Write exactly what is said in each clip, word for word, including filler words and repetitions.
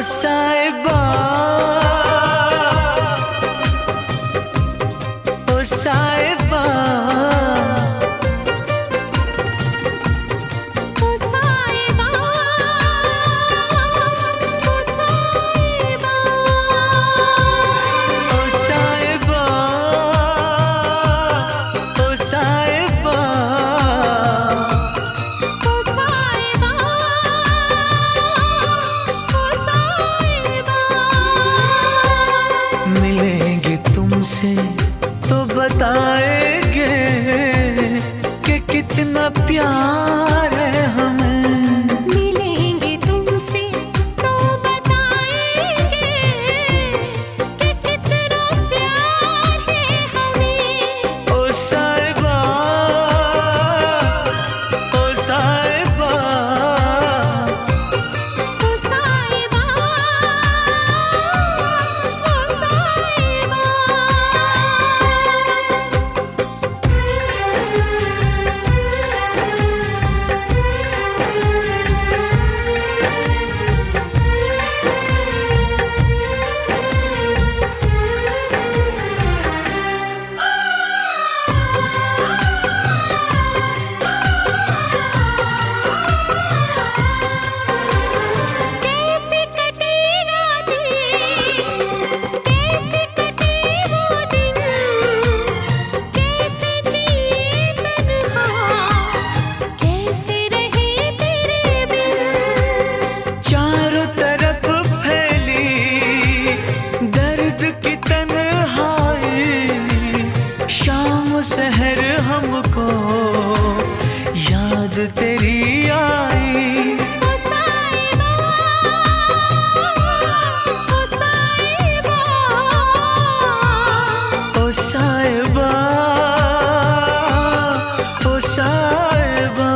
साहिबा, ओ साहिबा, ओ साहिबा, ओ साहिबा, ओ साहिबा, ओ साहिबा, ओ साहिबा, ओ साहिबा। मिलेंगे तुमसे तो बताएंगे कि कितना प्यार है हमें। मिलेंगे तुमसे तो बताएंगे कि कितना प्यार है हमें। ओ साहिबा, ओ साहिबा, ओ साहिबा, ओ साहिबा। कैसे कटे रातें, कैसे कटे वो दिन, कैसे जिए तन्हा, कैसे रहे तेरे बिन। चारों तरफ फैली दर्द की तन्हाई, शाम सहर हमको याद तेरी आई। ओ साहिबा, ओ साहिबा, ओ साहिबा, ओ साहिबा,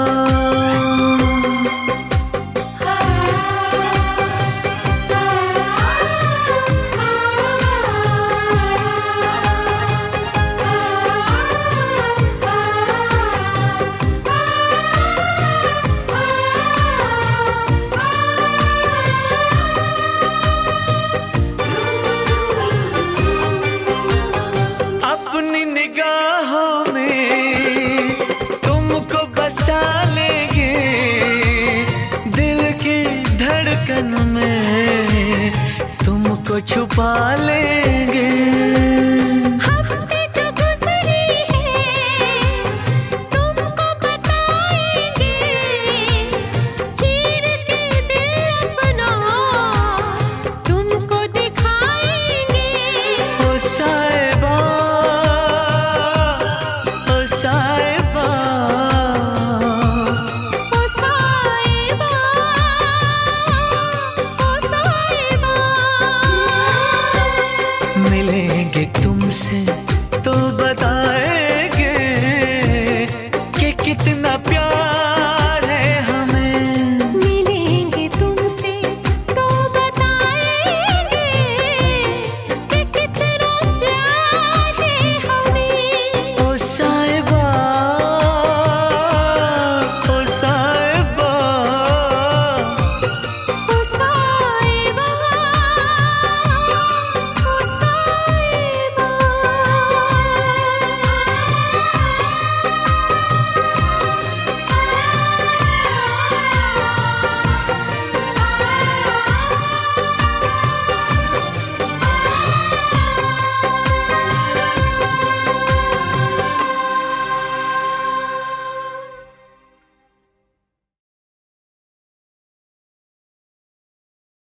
अपनी निगाहों में तुमको बसा लेंगे, दिल की धड़कन में तुमको छुपा लेंगे।